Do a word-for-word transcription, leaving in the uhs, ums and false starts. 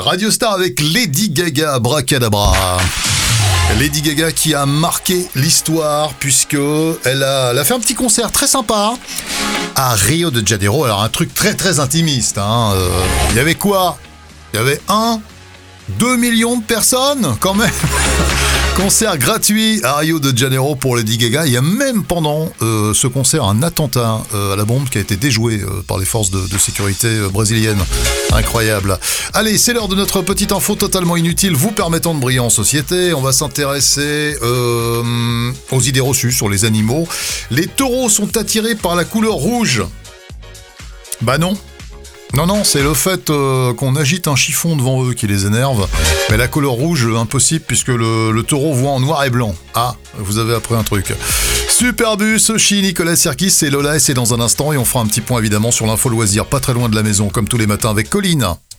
Radio Star avec Lady Gaga, Abracadabra. Lady Gaga qui a marqué l'histoire puisque elle a, elle a fait un petit concert très sympa à Rio de Janeiro. Alors un truc très très intimiste. Hein. Euh, il y avait quoi ? Il y avait un, deux millions de personnes quand même. Concert gratuit à Rio de Janeiro pour Lady Gaga. Il y a même pendant euh, ce concert un attentat euh, à la bombe qui a été déjoué euh, par les forces de, de sécurité euh, brésiliennes. Incroyable. Allez, c'est l'heure de notre petite info totalement inutile vous permettant de briller en société. On va s'intéresser euh, aux idées reçues sur les animaux. Les taureaux sont attirés par la couleur rouge. Bah non. Non, non, c'est le fait euh, qu'on agite un chiffon devant eux qui les énerve. Mais la couleur rouge, impossible, puisque le, le taureau voit en noir et blanc. Ah, vous avez appris un truc. Superbus, Chi, Nicolas Serkis et Lola, et c'est dans un instant. Et on fera un petit point, évidemment, sur l'info loisir, pas très loin de la maison, comme tous les matins avec Colline.